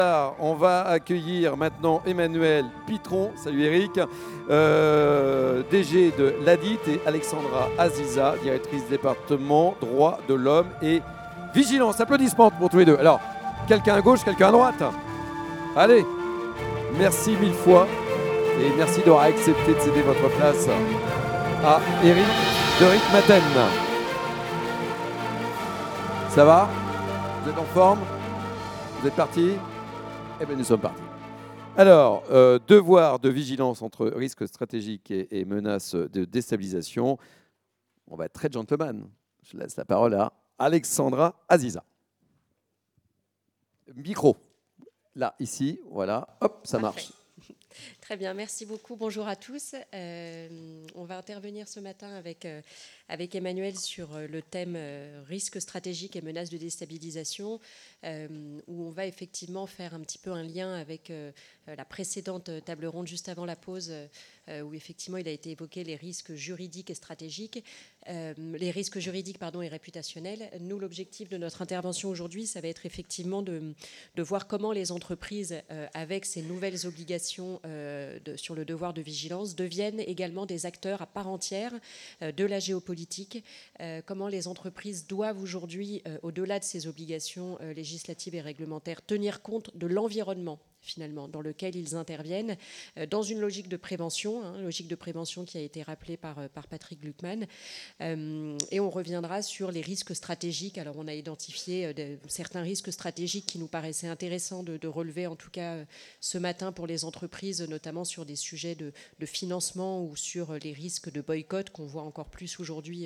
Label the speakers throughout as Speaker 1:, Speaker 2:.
Speaker 1: On va accueillir maintenant Emmanuel Pitron, salut Eric, DG de l'ADIT, et Alexandra Aziza, directrice département droit de l'homme et vigilance. Applaudissements pour tous les deux. Alors, quelqu'un à gauche, quelqu'un à droite. Allez, merci mille fois et merci d'avoir accepté de céder votre place à Eric de Rick Maten. Ça va? Vous êtes en forme? Vous êtes partis? Eh bien, nous sommes partis. Alors, devoir de vigilance entre risques stratégiques et menaces de déstabilisation. On va être très gentleman. Je laisse la parole à Alexandra Aziza. Micro. Là, ici, voilà. Hop, ça
Speaker 2: Parfait.
Speaker 1: marche.
Speaker 2: Très bien, merci beaucoup. Bonjour à tous. On va intervenir ce matin avec Emmanuel sur le thème risques stratégiques et menaces de déstabilisation, où on va effectivement faire un petit peu un lien avec la précédente table ronde juste avant la pause, où effectivement il a été évoqué les risques juridiques et stratégiques, les risques juridiques et réputationnels. Nous, l'objectif de notre intervention aujourd'hui, ça va être effectivement de voir comment les entreprises, avec ces nouvelles obligations sur le devoir de vigilance, deviennent également des acteurs à part entière de la géopolitique. Comment les entreprises doivent aujourd'hui, au-delà de ces obligations législatives et réglementaires, tenir compte de l'environnement finalement, dans lequel ils interviennent, dans une logique de prévention, logique de prévention qui a été rappelée par Patrick Gluckman. Et on reviendra sur les risques stratégiques. Alors, on a identifié certains risques stratégiques qui nous paraissaient intéressants de relever, en tout cas ce matin pour les entreprises, notamment sur des sujets de financement ou sur les risques de boycott qu'on voit encore plus aujourd'hui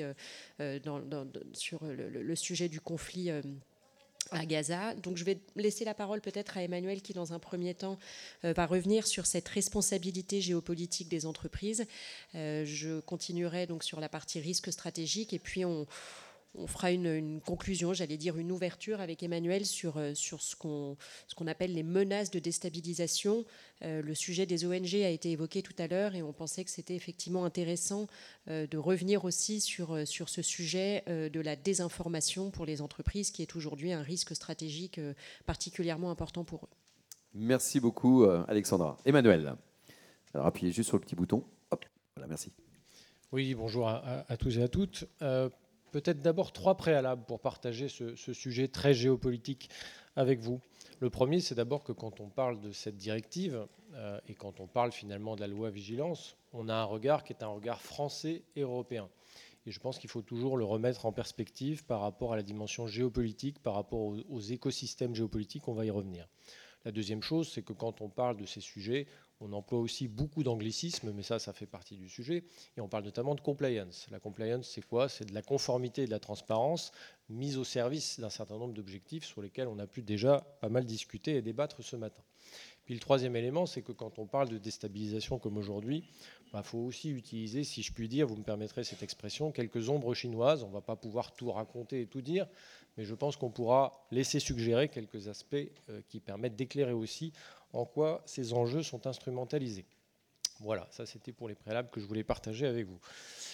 Speaker 2: sur le sujet du conflit à Gaza. Donc je vais laisser la parole peut-être à Emmanuel qui, dans un premier temps, va revenir sur cette responsabilité géopolitique des entreprises. Je continuerai donc sur la partie risque stratégique et puis on fera une conclusion, j'allais dire une ouverture avec Emmanuel sur ce qu'on appelle les menaces de déstabilisation. Le sujet des ONG a été évoqué tout à l'heure et on pensait que c'était effectivement intéressant de revenir aussi sur ce sujet de la désinformation pour les entreprises, qui est aujourd'hui un risque stratégique particulièrement important pour eux.
Speaker 1: Merci beaucoup, Alexandra. Emmanuel, alors appuyez juste sur le petit bouton. Hop, voilà, merci.
Speaker 3: Oui, bonjour à tous et à toutes. Peut-être d'abord 3 préalables pour partager ce sujet très géopolitique avec vous. Le premier, c'est d'abord que quand on parle de cette directive et quand on parle finalement de la loi vigilance, on a un regard qui est un regard français et européen. Et je pense qu'il faut toujours le remettre en perspective par rapport à la dimension géopolitique, par rapport aux écosystèmes géopolitiques. On va y revenir. La deuxième chose, c'est que quand on parle de ces sujets, on emploie aussi beaucoup d'anglicismes, mais ça fait partie du sujet. Et on parle notamment de compliance. La compliance, c'est quoi? C'est de la conformité et de la transparence mise au service d'un certain nombre d'objectifs sur lesquels on a pu déjà pas mal discuter et débattre ce matin. Puis le troisième élément, c'est que quand on parle de déstabilisation comme aujourd'hui, faut aussi utiliser, si je puis dire, vous me permettrez cette expression, quelques ombres chinoises. On ne va pas pouvoir tout raconter et tout dire, mais je pense qu'on pourra laisser suggérer quelques aspects qui permettent d'éclairer aussi en quoi ces enjeux sont instrumentalisés. Voilà, ça c'était pour les préalables que je voulais partager avec vous.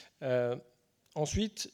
Speaker 3: Ensuite,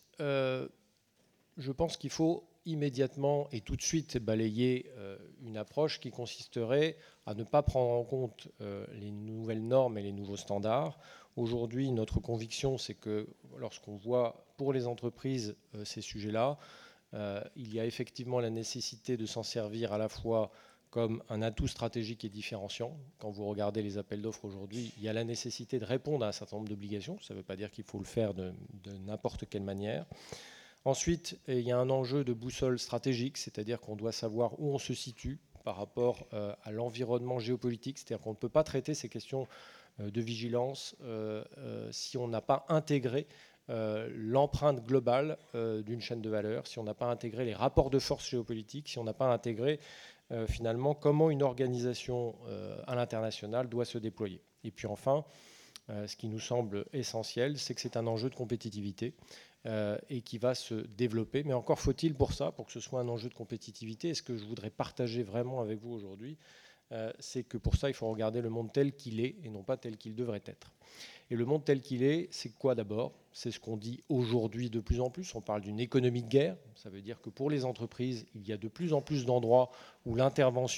Speaker 3: je pense qu'il faut immédiatement et tout de suite balayer une approche qui consisterait à ne pas prendre en compte les nouvelles normes et les nouveaux standards. Aujourd'hui, notre conviction, c'est que lorsqu'on voit pour les entreprises ces sujets-là, il y a effectivement la nécessité de s'en servir à la fois comme un atout stratégique et différenciant. Quand vous regardez les appels d'offres aujourd'hui, il y a la nécessité de répondre à un certain nombre d'obligations. Ça ne veut pas dire qu'il faut le faire de n'importe quelle manière. Ensuite, il y a un enjeu de boussole stratégique, c'est-à-dire qu'on doit savoir où on se situe par rapport à l'environnement géopolitique. C'est-à-dire qu'on ne peut pas traiter ces questions de vigilance si on n'a pas intégré l'empreinte globale d'une chaîne de valeur, si on n'a pas intégré les rapports de force géopolitiques, si on n'a pas intégré finalement comment une organisation à l'international doit se déployer. Et puis enfin, ce qui nous semble essentiel, c'est que c'est un enjeu de compétitivité et qui va se développer. Mais encore faut-il pour ça, pour que ce soit un enjeu de compétitivité, et ce que je voudrais partager vraiment avec vous aujourd'hui, c'est que pour ça, il faut regarder le monde tel qu'il est et non pas tel qu'il devrait être. Et le monde tel qu'il est, c'est quoi d'abord? C'est ce qu'on dit aujourd'hui de plus en plus. On parle d'une économie de guerre. Ça veut dire que pour les entreprises, il y a de plus en plus d'endroits où l'intervention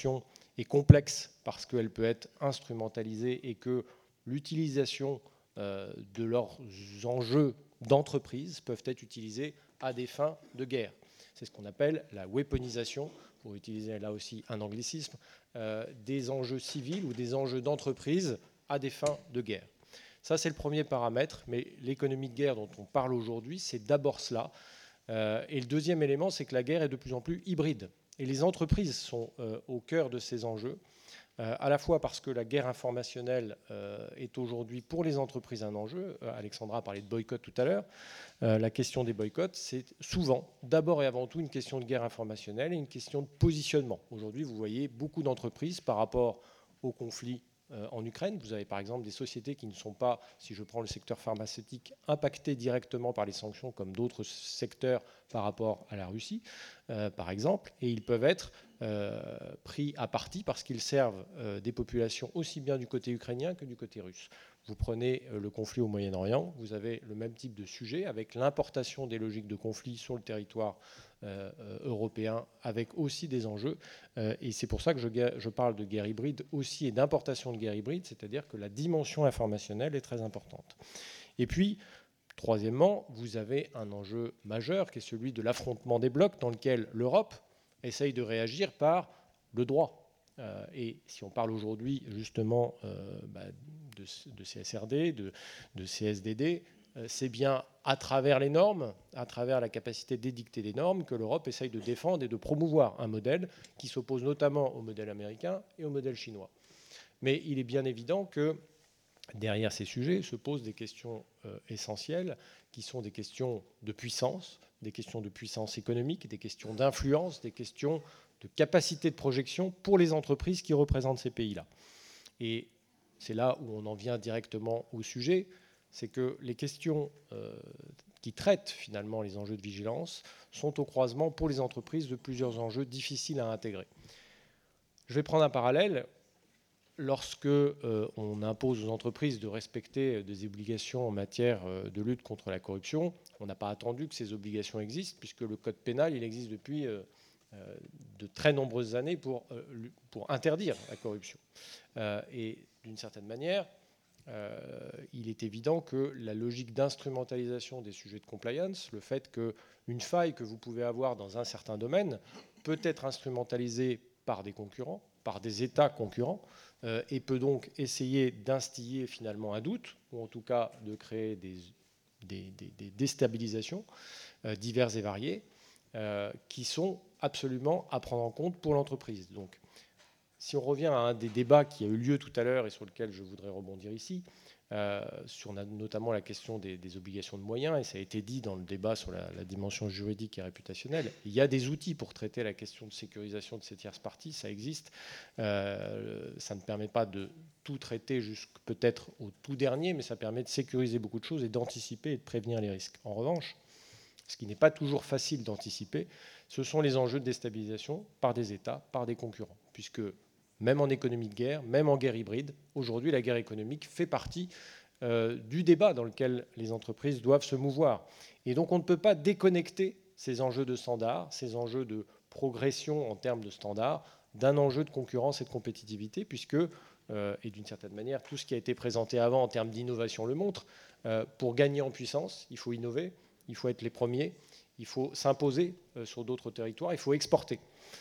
Speaker 3: est complexe parce qu'elle peut être instrumentalisée et que l'utilisation de leurs enjeux d'entreprise peuvent être utilisés à des fins de guerre. C'est ce qu'on appelle la weaponisation, pour utiliser là aussi un anglicisme, des enjeux civils ou des enjeux d'entreprise à des fins de guerre. Ça, c'est le premier paramètre, mais l'économie de guerre dont on parle aujourd'hui, c'est d'abord cela. Et le deuxième élément, c'est que la guerre est de plus en plus hybride. Et les entreprises sont au cœur de ces enjeux, à la fois parce que la guerre informationnelle est aujourd'hui pour les entreprises un enjeu. Alexandra a parlé de boycott tout à l'heure. La question des boycotts, c'est souvent, d'abord et avant tout, une question de guerre informationnelle et une question de positionnement. Aujourd'hui, vous voyez beaucoup d'entreprises par rapport au conflit en Ukraine. Vous avez par exemple des sociétés qui ne sont pas, si je prends le secteur pharmaceutique, impactées directement par les sanctions comme d'autres secteurs par rapport à la Russie, par exemple, et ils peuvent être pris à partie parce qu'ils servent des populations aussi bien du côté ukrainien que du côté russe. Vous prenez le conflit au Moyen-Orient, vous avez le même type de sujet avec l'importation des logiques de conflit sur le territoire européen avec aussi des enjeux. Et c'est pour ça que je parle de guerre hybride aussi et d'importation de guerre hybride, c'est-à-dire que la dimension informationnelle est très importante. Et puis, troisièmement, vous avez un enjeu majeur qui est celui de l'affrontement des blocs dans lequel l'Europe essaye de réagir par le droit. Et si on parle aujourd'hui justement de CSRD, de CSDD, c'est bien à travers les normes, à travers la capacité d'édicter des normes, que l'Europe essaye de défendre et de promouvoir un modèle qui s'oppose notamment au modèle américain et au modèle chinois. Mais il est bien évident que derrière ces sujets se posent des questions essentielles, qui sont des questions de puissance économique, des questions d'influence, des questions de capacité de projection pour les entreprises qui représentent ces pays-là. Et c'est là où on en vient directement au sujet, c'est que les questions qui traitent finalement les enjeux de vigilance sont au croisement pour les entreprises de plusieurs enjeux difficiles à intégrer. Je vais prendre un parallèle. Lorsque on impose aux entreprises de respecter des obligations en matière de lutte contre la corruption, on n'a pas attendu que ces obligations existent, puisque le code pénal il existe depuis de très nombreuses années pour interdire la corruption. Et d'une certaine manière, il est évident que la logique d'instrumentalisation des sujets de compliance, le fait qu'une faille que vous pouvez avoir dans un certain domaine peut être instrumentalisée par des concurrents, par des États concurrents, et peut donc essayer d'instiller finalement un doute, ou en tout cas de créer des déstabilisations diverses et variées, qui sont absolument à prendre en compte pour l'entreprise. Donc, si on revient à un des débats qui a eu lieu tout à l'heure et sur lequel je voudrais rebondir ici, sur notamment la question des obligations de moyens, et ça a été dit dans le débat sur la dimension juridique et réputationnelle, il y a des outils pour traiter la question de sécurisation de ces tierces parties, ça existe. Ça ne permet pas de tout traiter jusqu'à peut-être au tout dernier, mais ça permet de sécuriser beaucoup de choses et d'anticiper et de prévenir les risques. En revanche, ce qui n'est pas toujours facile d'anticiper, ce sont les enjeux de déstabilisation par des États, par des concurrents, puisque même en économie de guerre, même en guerre hybride, aujourd'hui la guerre économique fait partie du débat dans lequel les entreprises doivent se mouvoir. Et donc on ne peut pas déconnecter ces enjeux de standards, ces enjeux de progression en termes de standards, d'un enjeu de concurrence et de compétitivité, puisque, et d'une certaine manière, tout ce qui a été présenté avant en termes d'innovation le montre, pour gagner en puissance, il faut innover, il faut être les premiers, il faut s'imposer sur d'autres territoires, il faut exporter.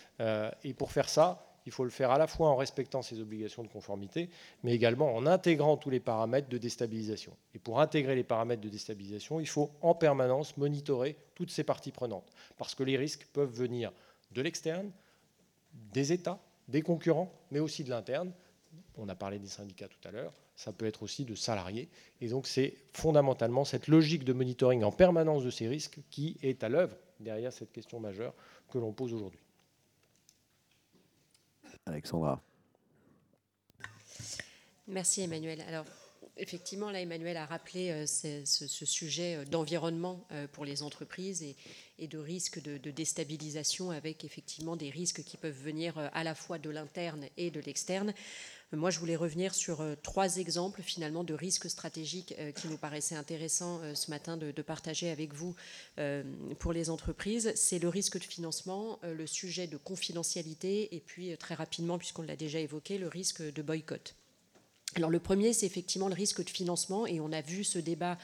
Speaker 3: Et pour faire ça, il faut le faire à la fois en respectant ses obligations de conformité, mais également en intégrant tous les paramètres de déstabilisation. Et pour intégrer les paramètres de déstabilisation, il faut en permanence monitorer toutes ces parties prenantes, parce que les risques peuvent venir de l'externe, des États, des concurrents, mais aussi de l'interne. On a parlé des syndicats tout à l'heure, ça peut être aussi de salariés. Et donc c'est fondamentalement cette logique de monitoring en permanence de ces risques qui est à l'œuvre derrière cette question majeure que l'on pose aujourd'hui.
Speaker 1: Alexandra.
Speaker 2: Merci Emmanuel. Alors, Effectivement, là, Emmanuel a rappelé ce sujet d'environnement pour les entreprises et de risque de déstabilisation, avec effectivement des risques qui peuvent venir à la fois de l'interne et de l'externe. Moi, je voulais revenir sur 3 exemples finalement de risques stratégiques qui nous paraissaient intéressants ce matin de partager avec vous pour les entreprises. C'est le risque de financement, le sujet de confidentialité et puis très rapidement, puisqu'on l'a déjà évoqué, le risque de boycott. Alors le premier, c'est effectivement le risque de financement, et on a vu ce débat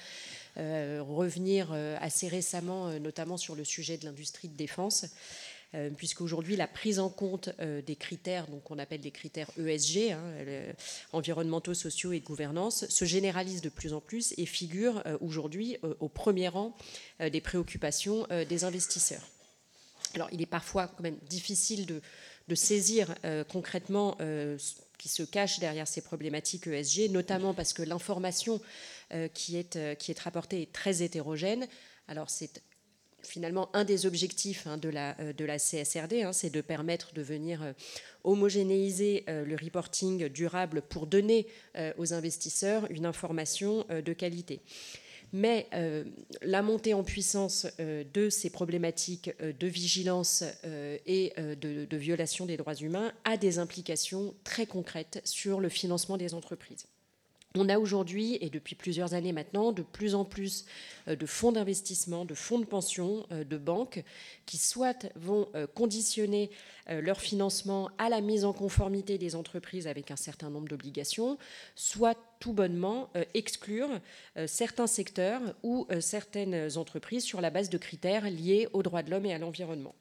Speaker 2: revenir assez récemment, notamment sur le sujet de l'industrie de défense, puisqu'aujourd'hui la prise en compte des critères, donc on appelle des critères ESG, environnementaux, sociaux et de gouvernance, se généralise de plus en plus et figure aujourd'hui au premier rang des préoccupations des investisseurs. Alors il est parfois quand même difficile de saisir concrètement qui se cache derrière ces problématiques ESG, notamment parce que l'information qui est rapportée est très hétérogène. Alors c'est finalement un des objectifs de la CSRD, c'est de permettre de venir homogénéiser le reporting durable pour donner aux investisseurs une information de qualité. Mais la montée en puissance de ces problématiques de vigilance et de violation des droits humains a des implications très concrètes sur le financement des entreprises. On a aujourd'hui, et depuis plusieurs années maintenant, de plus en plus de fonds d'investissement, de fonds de pension, de banques, qui soit vont conditionner leur financement à la mise en conformité des entreprises avec un certain nombre d'obligations, soit tout bonnement exclure certains secteurs ou certaines entreprises sur la base de critères liés aux droits de l'homme et à l'environnement.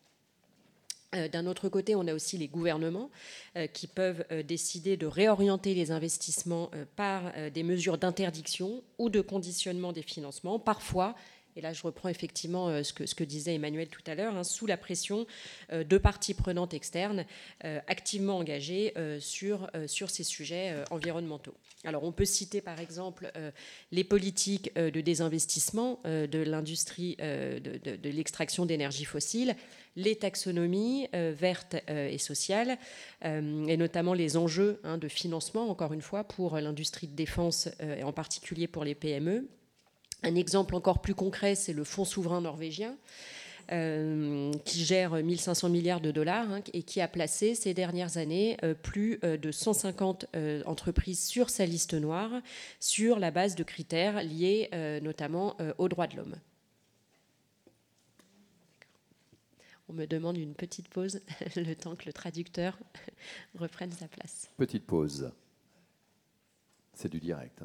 Speaker 2: D'un autre côté, on a aussi les gouvernements qui peuvent décider de réorienter les investissements par des mesures d'interdiction ou de conditionnement des financements, parfois, et là je reprends effectivement ce que disait Emmanuel tout à l'heure, sous la pression de parties prenantes externes activement engagées sur ces sujets environnementaux. Alors on peut citer par exemple les politiques de désinvestissement de l'industrie de l'extraction d'énergie fossile, les taxonomies vertes et sociales, et notamment les enjeux de financement, encore une fois, pour l'industrie de défense, et en particulier pour les PME. Un exemple encore plus concret, c'est le fonds souverain norvégien, qui gère 1500 milliards de dollars et qui a placé ces dernières années plus de 150 entreprises sur sa liste noire sur la base de critères liés notamment aux droits de l'homme. On me demande une petite pause, le temps que le traducteur reprenne sa place.
Speaker 1: Petite pause. C'est du direct.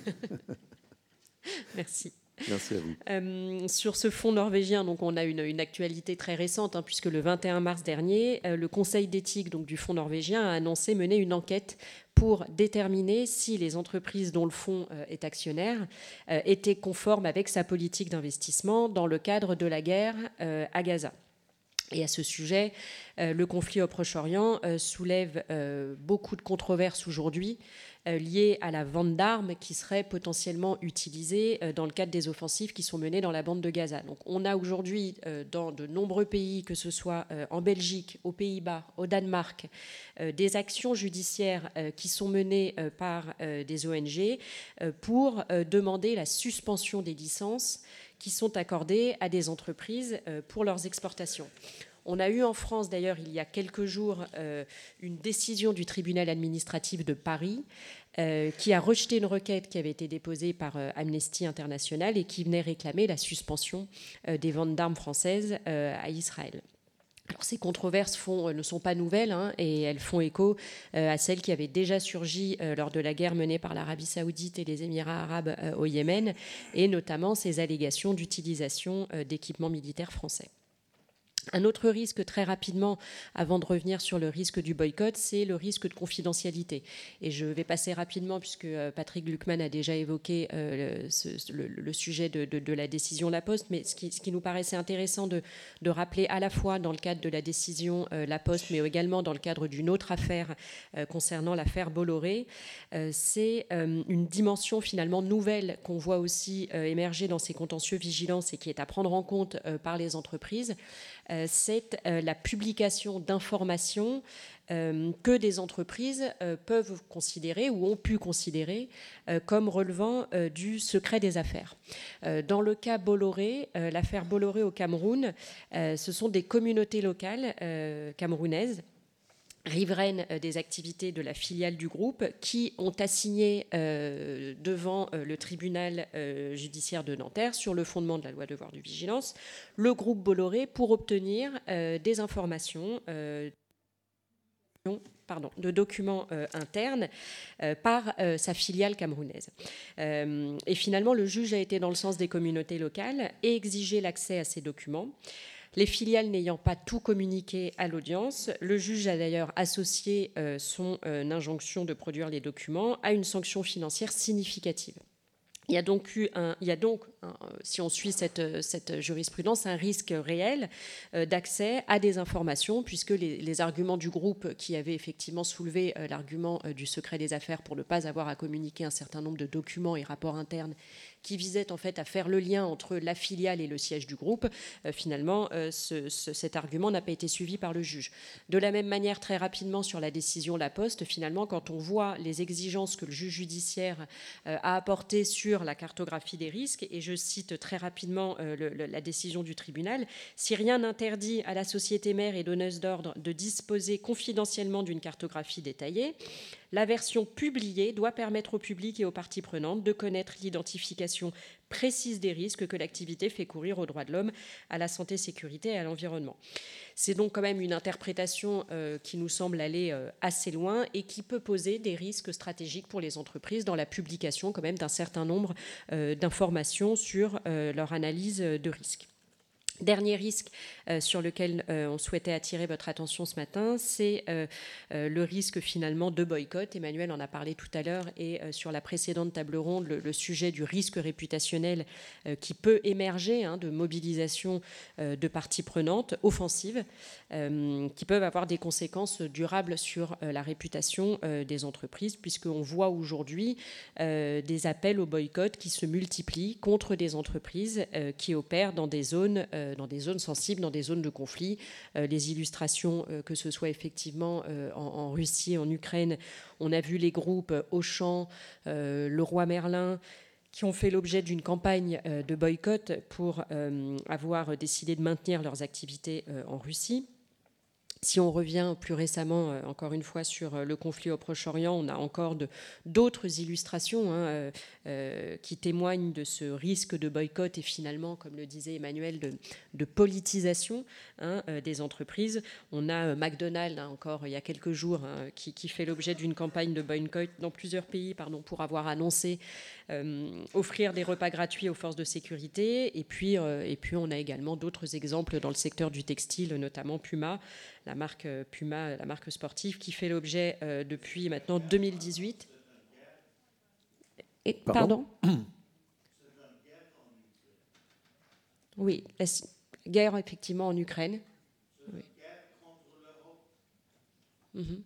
Speaker 2: Merci.
Speaker 1: Merci à vous.
Speaker 2: Sur ce fonds norvégien, donc, on a une actualité très récente, puisque le 21 mars dernier, le Conseil d'éthique du fonds norvégien a annoncé mener une enquête pour déterminer si les entreprises dont le fonds est actionnaire étaient conformes avec sa politique d'investissement dans le cadre de la guerre à Gaza. Et à ce sujet, le conflit au Proche-Orient soulève beaucoup de controverses aujourd'hui liées à la vente d'armes qui seraient potentiellement utilisées dans le cadre des offensives qui sont menées dans la bande de Gaza. Donc on a aujourd'hui dans de nombreux pays, que ce soit en Belgique, aux Pays-Bas, au Danemark, des actions judiciaires qui sont menées par des ONG pour demander la suspension des licences qui sont accordées à des entreprises pour leurs exportations. On a eu en France, d'ailleurs, il y a quelques jours, une décision du tribunal administratif de Paris qui a rejeté une requête qui avait été déposée par Amnesty International et qui venait réclamer la suspension des ventes d'armes françaises à Israël. Alors, ces controverses ne sont pas nouvelles et elles font écho à celles qui avaient déjà surgi lors de la guerre menée par l'Arabie saoudite et les Émirats arabes au Yémen, et notamment ces allégations d'utilisation d'équipements militaires français. Un autre risque, très rapidement, avant de revenir sur le risque du boycott, c'est le risque de confidentialité. Et je vais passer rapidement, puisque Patrick Gluckman a déjà évoqué le sujet de la décision La Poste, mais ce qui nous paraissait intéressant de rappeler à la fois dans le cadre de la décision La Poste, mais également dans le cadre d'une autre affaire concernant l'affaire Bolloré, c'est une dimension finalement nouvelle qu'on voit aussi émerger dans ces contentieux vigilance et qui est à prendre en compte par les entreprises. C'est la publication d'informations que des entreprises peuvent considérer ou ont pu considérer comme relevant du secret des affaires. Dans le cas Bolloré, l'affaire Bolloré au Cameroun, ce sont des communautés locales camerounaises riveraines des activités de la filiale du groupe qui ont assigné devant le tribunal judiciaire de Nanterre, sur le fondement de la loi devoir de vigilance, le groupe Bolloré pour obtenir des informations de documents internes par sa filiale camerounaise. Et finalement, le juge a été dans le sens des communautés locales et exigé l'accès à ces documents. Les filiales n'ayant pas tout communiqué à l'audience, le juge a d'ailleurs associé son injonction de produire les documents à une sanction financière significative. Il y a donc, si on suit cette jurisprudence, un risque réel d'accès à des informations, puisque les arguments du groupe qui avaient effectivement soulevé l'argument du secret des affaires pour ne pas avoir à communiquer un certain nombre de documents et rapports internes qui visait en fait à faire le lien entre la filiale et le siège du groupe, finalement, cet argument n'a pas été suivi par le juge. De la même manière, très rapidement, sur la décision La Poste, finalement, quand on voit les exigences que le juge judiciaire a apportées sur la cartographie des risques, et je cite très rapidement la décision du tribunal, si rien n'interdit à la société mère et donneuse d'ordre de disposer confidentiellement d'une cartographie détaillée, la version publiée doit permettre au public et aux parties prenantes de connaître l'identification précise des risques que l'activité fait courir aux droits de l'homme, à la santé, sécurité et à l'environnement. C'est donc quand même une interprétation qui nous semble aller assez loin et qui peut poser des risques stratégiques pour les entreprises dans la publication quand même d'un certain nombre d'informations sur leur analyse de risque. Dernier risque sur lequel on souhaitait attirer votre attention ce matin, c'est le risque finalement de boycott. Emmanuel en a parlé tout à l'heure, et sur la précédente table ronde, le sujet du risque réputationnel qui peut émerger de mobilisation de parties prenantes offensives qui peuvent avoir des conséquences durables sur la réputation des entreprises, puisqu'on voit aujourd'hui des appels au boycott qui se multiplient contre des entreprises qui opèrent dans des zones sensibles, dans des zones de conflit. Les illustrations, que ce soit effectivement en Russie, en Ukraine, on a vu les groupes Auchan, Leroy Merlin, qui ont fait l'objet d'une campagne de boycott pour avoir décidé de maintenir leurs activités en Russie. Si on revient plus récemment, encore une fois, sur le conflit au Proche-Orient, on a encore d'autres illustrations qui témoignent de ce risque de boycott et finalement, comme le disait Emmanuel, de politisation des entreprises. On a McDonald's, encore il y a quelques jours, qui fait l'objet d'une campagne de boycott dans plusieurs pays pour avoir annoncé offrir des repas gratuits aux forces de sécurité. Et puis on a également d'autres exemples dans le secteur du textile, notamment Puma, la marque Puma, la marque sportive, qui fait l'objet depuis maintenant 2018. Pardon ? Oui, la guerre effectivement en Ukraine. Oui. Mm-hmm.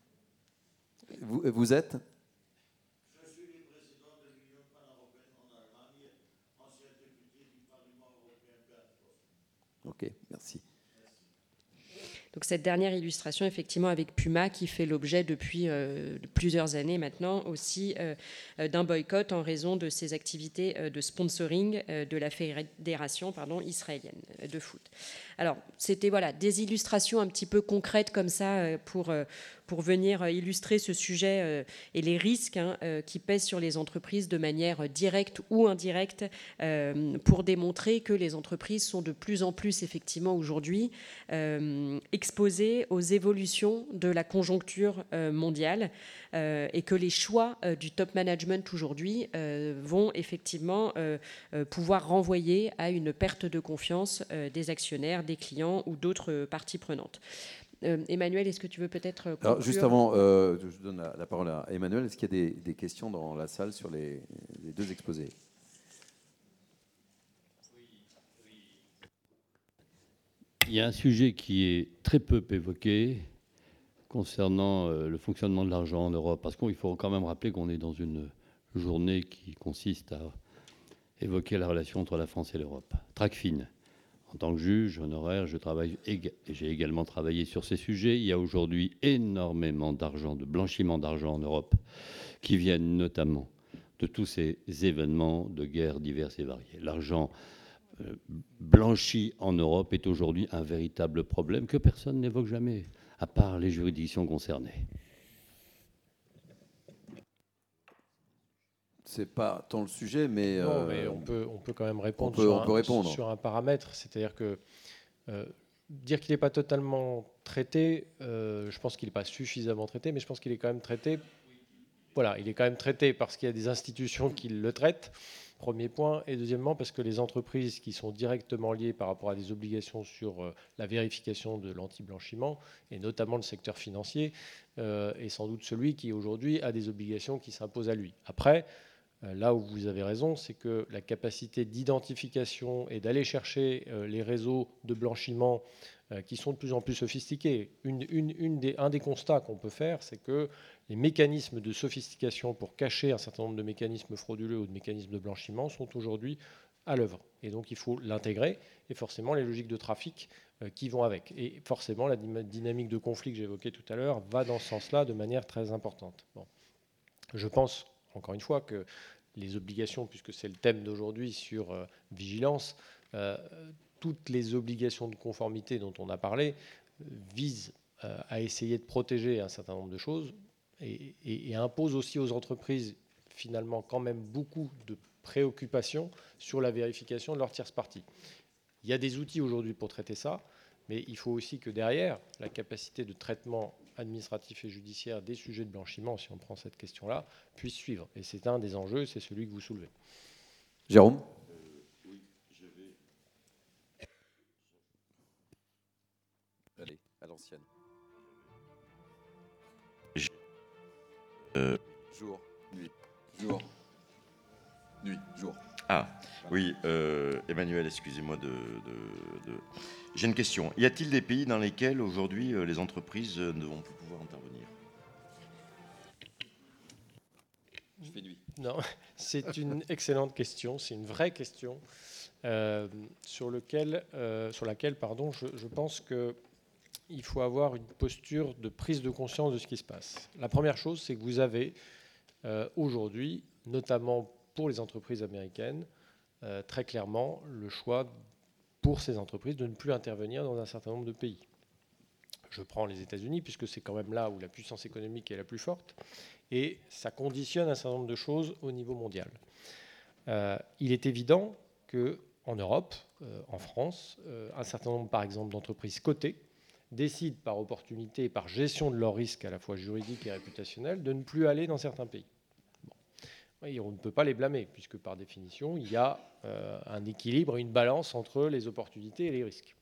Speaker 1: Vous êtes ?
Speaker 4: Je suis le président de l'Union pan-européenne en Allemagne, ancien député du Parlement européen.
Speaker 1: Ok, merci.
Speaker 2: Donc cette dernière illustration, effectivement, avec Puma, qui fait l'objet depuis plusieurs années maintenant aussi d'un boycott en raison de ses activités de sponsoring de la fédération israélienne de foot. Alors, c'était des illustrations un petit peu concrètes comme ça pour venir illustrer ce sujet et les risques qui pèsent sur les entreprises de manière directe ou indirecte, pour démontrer que les entreprises sont de plus en plus effectivement aujourd'hui exposées aux évolutions de la conjoncture mondiale et que les choix du top management aujourd'hui vont effectivement pouvoir renvoyer à une perte de confiance des actionnaires, des clients ou d'autres parties prenantes. Emmanuel, est-ce que tu veux peut-être conclure ?
Speaker 1: Alors, juste avant, je donne la parole à Emmanuel. Est-ce qu'il y a des questions dans la salle sur les deux exposés ?
Speaker 5: Il y a un sujet qui est très peu évoqué concernant le fonctionnement de l'argent en Europe, parce qu'il faut quand même rappeler qu'on est dans une journée qui consiste à évoquer la relation entre la France et l'Europe. Tracfin, En tant que juge honoraire, j'ai également travaillé sur ces sujets. Il y a aujourd'hui énormément d'argent, de blanchiment d'argent en Europe, qui viennent notamment de tous ces événements de guerre divers et variés. L'argent blanchi en Europe est aujourd'hui un véritable problème que personne n'évoque jamais, à part les juridictions concernées.
Speaker 1: C'est pas tant le sujet, mais...
Speaker 3: Non, mais on peut quand même répondre
Speaker 1: on peut répondre.
Speaker 3: sur un paramètre. C'est-à-dire que dire qu'il n'est pas totalement traité, je pense qu'il n'est pas suffisamment traité, mais je pense qu'il est quand même traité. Voilà, il est quand même traité parce qu'il y a des institutions qui le traitent, premier point. Et deuxièmement, parce que les entreprises qui sont directement liées par rapport à des obligations sur la vérification de l'anti-blanchiment, et notamment le secteur financier, est sans doute celui qui aujourd'hui a des obligations qui s'imposent à lui. Après, là où vous avez raison, c'est que la capacité d'identification et d'aller chercher les réseaux de blanchiment qui sont de plus en plus sophistiqués. Un des constats qu'on peut faire, c'est que les mécanismes de sophistication pour cacher un certain nombre de mécanismes frauduleux ou de mécanismes de blanchiment sont aujourd'hui à l'œuvre. Et donc il faut l'intégrer, et forcément les logiques de trafic qui vont avec. Et forcément la dynamique de conflit que j'évoquais tout à l'heure va dans ce sens-là de manière très importante. Bon. Je pense, encore une fois, que les obligations, puisque c'est le thème d'aujourd'hui sur vigilance, toutes les obligations de conformité dont on a parlé visent à essayer de protéger un certain nombre de choses et imposent aussi aux entreprises finalement quand même beaucoup de préoccupations sur la vérification de leurs tierces parties. Il y a des outils aujourd'hui pour traiter ça, mais il faut aussi que derrière, la capacité de traitement administratif et judiciaire des sujets de blanchiment, si on prend cette question-là, puisse suivre. Et c'est un des enjeux, c'est celui que vous soulevez.
Speaker 1: Jérôme ?
Speaker 4: Oui, je vais.
Speaker 1: Allez, à l'ancienne. Jour, nuit, jour, nuit, jour.
Speaker 4: Ah, oui, Emmanuel, excusez-moi de... J'ai une question. Y a-t-il des pays dans lesquels aujourd'hui les entreprises ne vont plus pouvoir intervenir?
Speaker 1: Je fais nuit.
Speaker 3: Non, c'est une excellente question, c'est une vraie question sur laquelle je pense qu'il faut avoir une posture de prise de conscience de ce qui se passe. La première chose, c'est que vous avez aujourd'hui, notamment pour les entreprises américaines, très clairement le choix pour ces entreprises de ne plus intervenir dans un certain nombre de pays. Je prends les États-Unis puisque c'est quand même là où la puissance économique est la plus forte et ça conditionne un certain nombre de choses au niveau mondial. Il est évident qu'en Europe, en France, un certain nombre par exemple d'entreprises cotées décident par opportunité et par gestion de leurs risques à la fois juridiques et réputationnels de ne plus aller dans certains pays. Et on ne peut pas les blâmer, puisque par définition, il y a un équilibre, une balance entre les opportunités et les risques.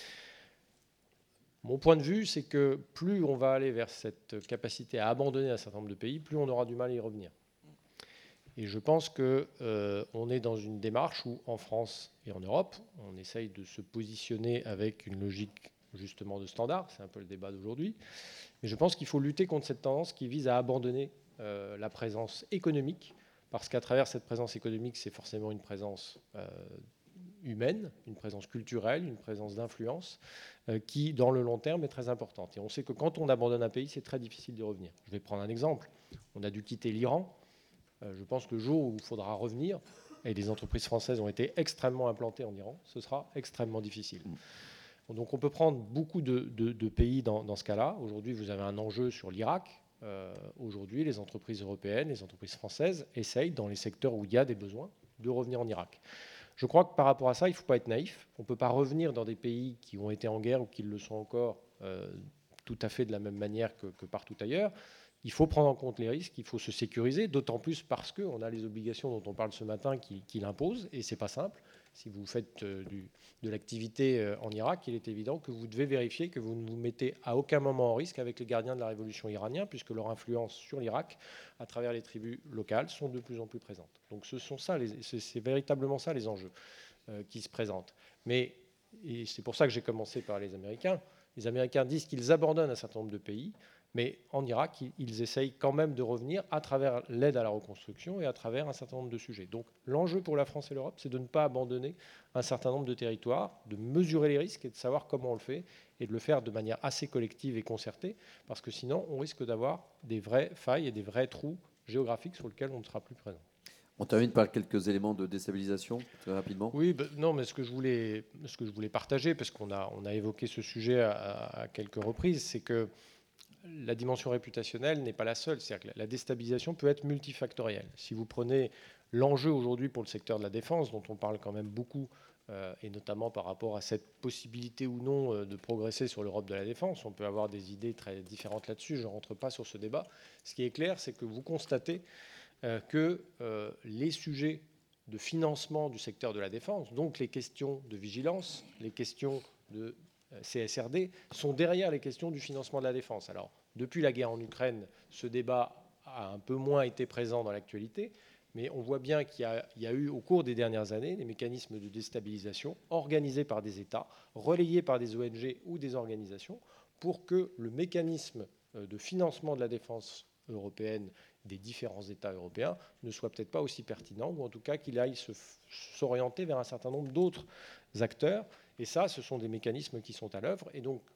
Speaker 3: Mon point de vue, c'est que plus on va aller vers cette capacité à abandonner un certain nombre de pays, plus on aura du mal à y revenir. Et je pense qu'on est dans une démarche où, en France et en Europe, on essaye de se positionner avec une logique justement de standard, c'est un peu le débat d'aujourd'hui, mais je pense qu'il faut lutter contre cette tendance qui vise à abandonner la présence économique, parce qu'à travers cette présence économique, c'est forcément une présence humaine, une présence culturelle, une présence d'influence, qui, dans le long terme, est très importante. Et on sait que quand on abandonne un pays, c'est très difficile d'y revenir. Je vais prendre un exemple. On a dû quitter l'Iran. Je pense que le jour où il faudra revenir, et les entreprises françaises ont été extrêmement implantées en Iran, ce sera extrêmement difficile. Donc on peut prendre beaucoup de pays dans ce cas-là. Aujourd'hui, vous avez un enjeu sur l'Irak. Aujourd'hui, les entreprises européennes, les entreprises françaises essayent, dans les secteurs où il y a des besoins, de revenir en Irak. Je crois que par rapport à ça, il ne faut pas être naïf. On ne peut pas revenir dans des pays qui ont été en guerre ou qui le sont encore tout à fait de la même manière que partout ailleurs. Il faut prendre en compte les risques, il faut se sécuriser, d'autant plus parce qu'on a les obligations dont on parle ce matin qui l'imposent, et ce n'est pas simple. Si vous faites de l'activité en Irak, il est évident que vous devez vérifier que vous ne vous mettez à aucun moment en risque avec les gardiens de la révolution iranienne, puisque leur influence sur l'Irak, à travers les tribus locales, sont de plus en plus présentes. Donc c'est véritablement ça les enjeux qui se présentent. Mais et c'est pour ça que j'ai commencé par les Américains. Les Américains disent qu'ils abandonnent un certain nombre de pays. Mais en Irak, ils essayent quand même de revenir à travers l'aide à la reconstruction et à travers un certain nombre de sujets. Donc l'enjeu pour la France et l'Europe, c'est de ne pas abandonner un certain nombre de territoires, de mesurer les risques et de savoir comment on le fait, et de le faire de manière assez collective et concertée, parce que sinon on risque d'avoir des vraies failles et des vrais trous géographiques sur lesquels on ne sera plus présent.
Speaker 1: On termine par quelques éléments de déstabilisation, très rapidement.
Speaker 3: Oui, non, mais ce que je voulais partager, parce qu'on a évoqué ce sujet à quelques reprises, c'est que la dimension réputationnelle n'est pas la seule. C'est-à-dire que la déstabilisation peut être multifactorielle. Si vous prenez l'enjeu aujourd'hui pour le secteur de la défense, dont on parle quand même beaucoup, et notamment par rapport à cette possibilité ou non de progresser sur l'Europe de la défense, on peut avoir des idées très différentes là-dessus, je ne rentre pas sur ce débat. Ce qui est clair, c'est que vous constatez que les sujets de financement du secteur de la défense, donc les questions de vigilance, les questions de CSRD, sont derrière les questions du financement de la défense. Alors, depuis la guerre en Ukraine, ce débat a un peu moins été présent dans l'actualité, mais on voit bien qu'il y a eu au cours des dernières années des mécanismes de déstabilisation organisés par des États, relayés par des ONG ou des organisations, pour que le mécanisme de financement de la défense européenne des différents États européens ne soit peut-être pas aussi pertinent, ou en tout cas qu'il aille s'orienter vers un certain nombre d'autres acteurs. Et ça, ce sont des mécanismes qui sont à l'œuvre. Et donc,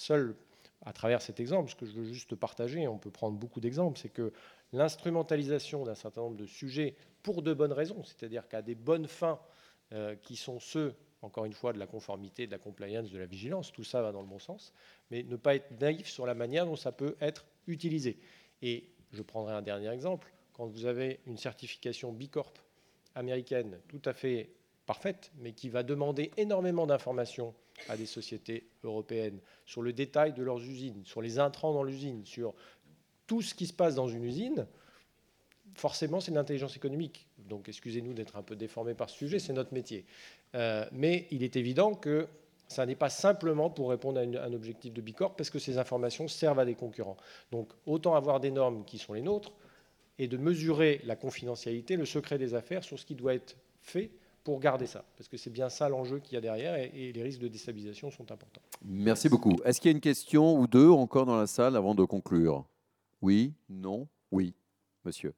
Speaker 3: à travers cet exemple, ce que je veux juste partager, et on peut prendre beaucoup d'exemples, c'est que l'instrumentalisation d'un certain nombre de sujets pour de bonnes raisons, c'est-à-dire qu'à des bonnes fins qui sont ceux, encore une fois, de la conformité, de la compliance, de la vigilance, tout ça va dans le bon sens, mais ne pas être naïf sur la manière dont ça peut être utilisé. Et je prendrai un dernier exemple. Quand vous avez une certification B Corp américaine tout à fait parfaite, mais qui va demander énormément d'informations à des sociétés européennes sur le détail de leurs usines, sur les intrants dans l'usine, sur tout ce qui se passe dans une usine, forcément, c'est de l'intelligence économique. Donc, excusez-nous d'être un peu déformé par ce sujet, c'est notre métier. Mais il est évident que ça n'est pas simplement pour répondre à un objectif de B Corp, parce que ces informations servent à des concurrents. Donc, autant avoir des normes qui sont les nôtres et de mesurer la confidentialité, le secret des affaires sur ce qui doit être fait pour garder ça, parce que c'est bien ça l'enjeu qu'il y a derrière, et les risques de déstabilisation sont importants.
Speaker 1: Merci beaucoup. Est-ce qu'il y a une question ou deux encore dans la salle avant de conclure? Oui? Non? Oui? Monsieur.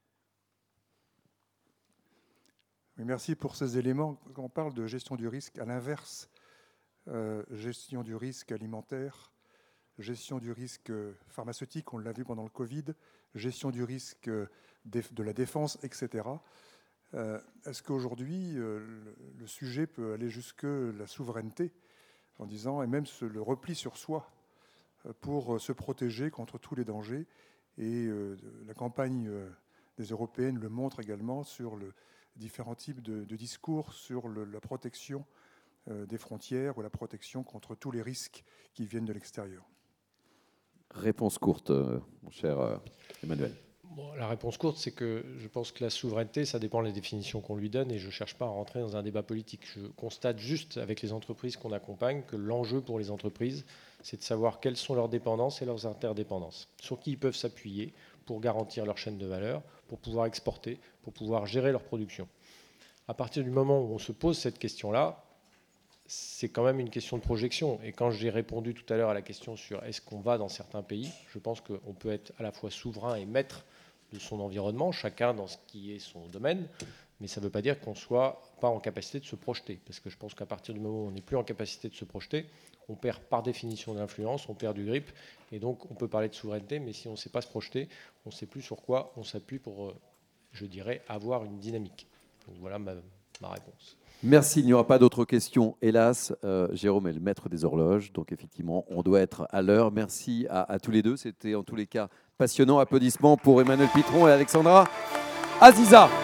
Speaker 6: Oui, merci pour ces éléments. Quand on parle de gestion du risque, à l'inverse, gestion du risque alimentaire, gestion du risque pharmaceutique, on l'a vu pendant le Covid, gestion du risque de la défense, etc. Est-ce qu'aujourd'hui, le sujet peut aller jusque la souveraineté, en disant, et même le repli sur soi, pour se protéger contre tous les dangers? Et la campagne des Européennes le montre également sur différents types de discours sur la protection des frontières ou la protection contre tous les risques qui viennent de l'extérieur.
Speaker 1: Réponse courte, mon cher Emmanuel.
Speaker 3: Bon, la réponse courte, c'est que je pense que la souveraineté, ça dépend des définitions qu'on lui donne, et je ne cherche pas à rentrer dans un débat politique. Je constate juste avec les entreprises qu'on accompagne que l'enjeu pour les entreprises, c'est de savoir quelles sont leurs dépendances et leurs interdépendances, sur qui ils peuvent s'appuyer pour garantir leur chaîne de valeur, pour pouvoir exporter, pour pouvoir gérer leur production. À partir du moment où on se pose cette question-là, c'est quand même une question de projection. Et quand j'ai répondu tout à l'heure à la question sur est-ce qu'on va dans certains pays, je pense qu'on peut être à la fois souverain et maître de son environnement, chacun dans ce qui est son domaine, mais ça ne veut pas dire qu'on ne soit pas en capacité de se projeter. Parce que je pense qu'à partir du moment où on n'est plus en capacité de se projeter, on perd par définition d'influence, on perd du grip, et donc on peut parler de souveraineté, mais si on ne sait pas se projeter, on ne sait plus sur quoi on s'appuie pour, je dirais, avoir une dynamique. Donc voilà ma réponse.
Speaker 1: Merci, il n'y aura pas d'autres questions, hélas. Jérôme est le maître des horloges, donc effectivement, on doit être à l'heure. Merci à tous les deux, c'était en tous les cas passionnant. Applaudissements pour Emmanuel Pitron et Alexandra Aziza.